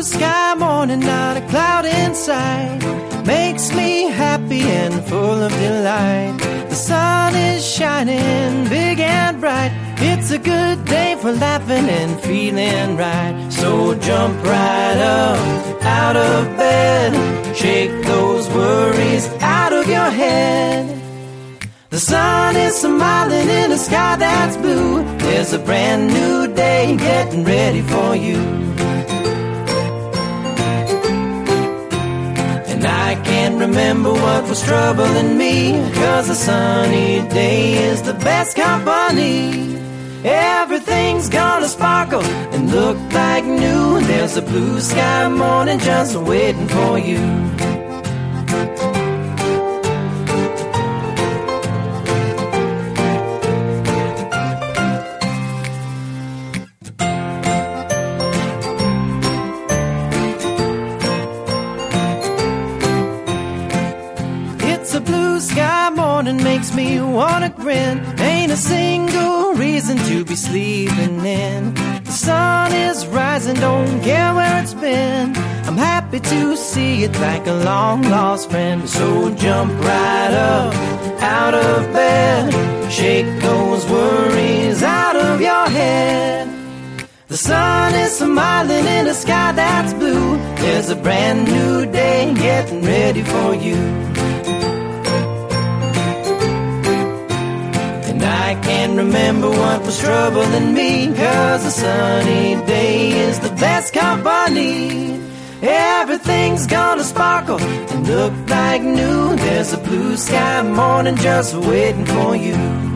sky morning, not a cloud in sight, makes me happy and full of delight. The sun is shining big and bright. It's a good day for laughing and feeling right. So jump right up out of bed, shake those worries out of your head. The sun is smiling in a sky that's blue. There's a brand new day getting ready for you. And I can't remember what was troubling me, 'cause a sunny day is the best company. Everything's gonna sparkle and look like new. There's a blue sky morning just waiting for you. It's a blue sky morning, makes me wanna grin. Ain't a single reason to be sleeping in. The sun is rising, don't care where it's been. I'm happy to see it like a long lost friend. So jump right up out of bed, shake those worries out of your head. The sun is smiling in a sky that's blue. There's a brand new day getting ready for you. I can't remember what was troubling me, 'cause a sunny day is the best company. Everything's gonna sparkle and look like new. There's a blue sky morning just waiting for you.